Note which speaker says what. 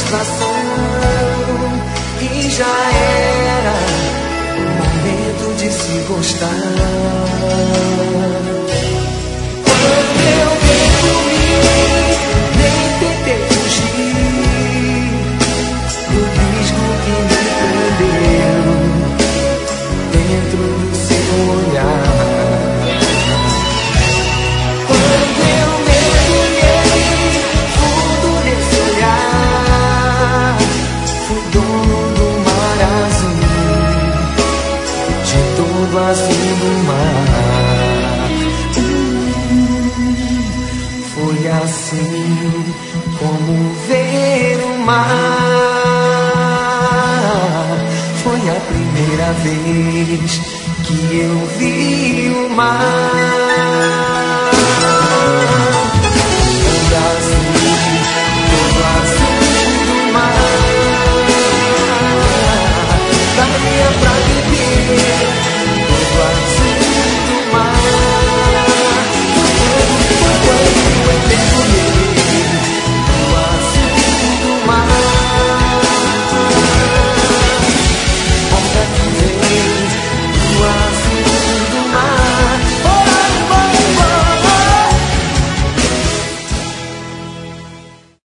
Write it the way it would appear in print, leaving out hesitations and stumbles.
Speaker 1: sensação e já era momento de se gostar. Quando eu dormi, nem tentei fugir do risco que me prendeu dentro do seu olhar. Quando eu mergulhei fundo nesse olhar, fui dono do mar azul, de todo azul do mar. Foi assim como ver o mar. Foi a primeira vez que eu vi o mar.